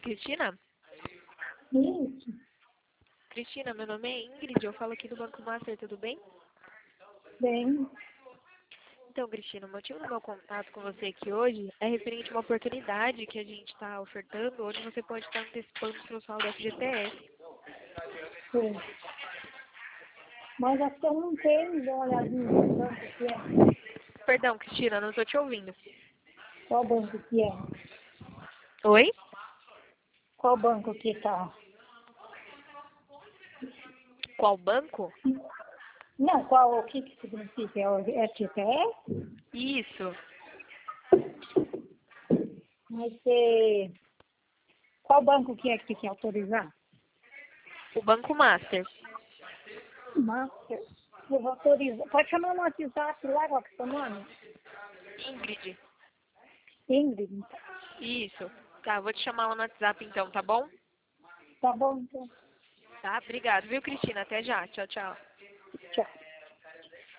Cristina? Isso, Cristina, meu nome é Ingrid, eu falo aqui do Banco Master, tudo bem? bem, Então, Cristina, o motivo do meu contato com você aqui hoje é referente a uma oportunidade que a gente está ofertando, onde você pode estar antecipando o seu saldo FGTS. sim. Mas acho que eu não tenho, dá uma olhadinha no banco que é. Perdão, Cristina, não estou te ouvindo. Qual banco que é? Oi? Qual banco que tá? Qual banco? Não, qual, o que significa? É o FGTS? Isso, Mas qual banco que é que quer autorizar? o Banco Master. Master. Eu vou autorizar. Pode chamar no WhatsApp lá, qual que é o seu nome? Ingrid. Ingrid. Isso. Tá, vou te chamar lá no WhatsApp então, tá bom? Tá bom, então. Tá, obrigado, viu, Cristina? Até já. Tchau, tchau.